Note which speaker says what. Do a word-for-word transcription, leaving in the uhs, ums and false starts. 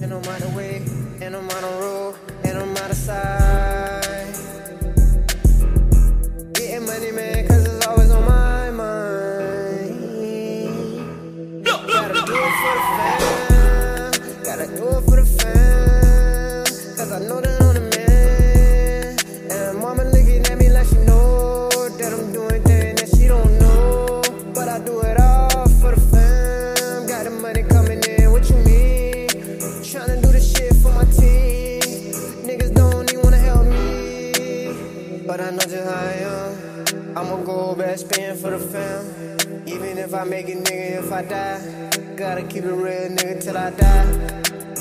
Speaker 1: and I'm on the way, and I'm on the road, and I'm out of sight. Getting money, man, cause it's always on my mind. Gotta do it for the fam, gotta do it for the fam, cause I know that I'm the man. And mama looking at me like she know that I'm doing things that she don't know, but I do it all for the fam. Got the money coming in, what you mean? Tryna do the shit for my team. Niggas don't even wanna help me, but I know just how I am. I'ma go back, spin for the fam. Even if I make it, nigga, if I die, gotta keep it real, nigga, till I die.